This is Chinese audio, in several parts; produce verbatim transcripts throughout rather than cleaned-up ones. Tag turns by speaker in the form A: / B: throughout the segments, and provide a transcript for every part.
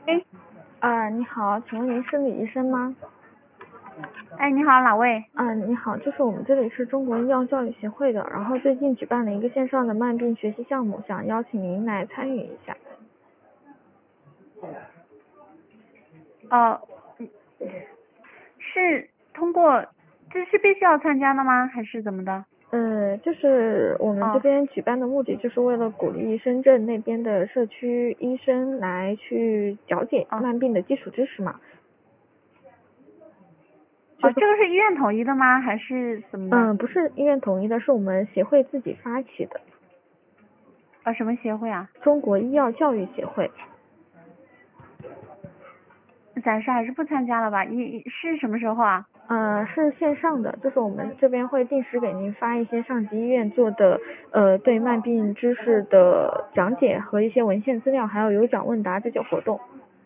A: 啊，你好，请问您是李医生吗？
B: 哎，你好，哪位？
A: 啊，你好，就是我们这里是中国医药教育协会的，然后最近举办了一个线上的慢病学习项目，想邀请您来参与一下。
B: 哦，嗯是通过，这是必须要参加的吗？还是怎么的？
A: 呃，就是我们这
B: 哦
A: 边举办的目的，就是为了鼓励深圳那边的社区医生来去了解
B: 哦
A: 慢病的基础知识嘛。
B: 哦，这个是医院统一的吗？还是怎么的？
A: 嗯，不是医院统一的，是我们协会自己发起的，
B: 呃，什么协会啊？
A: 中国医药教育协会。
B: 暂时还是不参加了吧？一是什么时候啊？
A: 呃，是线上的，就是我们这边会定时给您发一些上级医院做的呃对慢病知识的讲解和一些文献资料，还有有奖问答这些活动。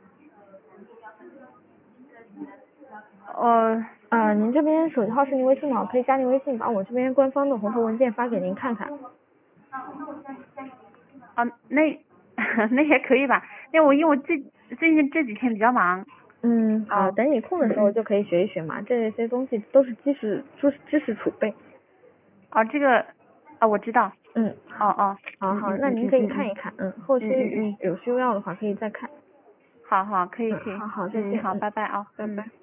B: 呃，
A: 呃，您这边手机号是您微信吗？我可以加您微信，把我这边官方的红头文件发给您看看。
B: 啊，那那也可以吧？那我因为我最最近这几天比较忙。
A: 嗯，好，
B: 哦，
A: 等你空的时候就可以学一学嘛，这些东西都是知识知知识储备。
B: 哦，这个，哦，我知道。
A: 嗯，
B: 哦哦，
A: 好好，
B: 嗯嗯
A: 那您可以
B: 嗯嗯嗯嗯
A: 看一看，嗯，后期
B: 嗯嗯嗯，
A: 有需要的话可以再看。
B: 好好，可以
A: 嗯，
B: 可以。
A: 好好，再
B: 嗯，
A: 见，
B: 好，
A: 嗯，
B: 拜拜啊。嗯。
A: 拜拜。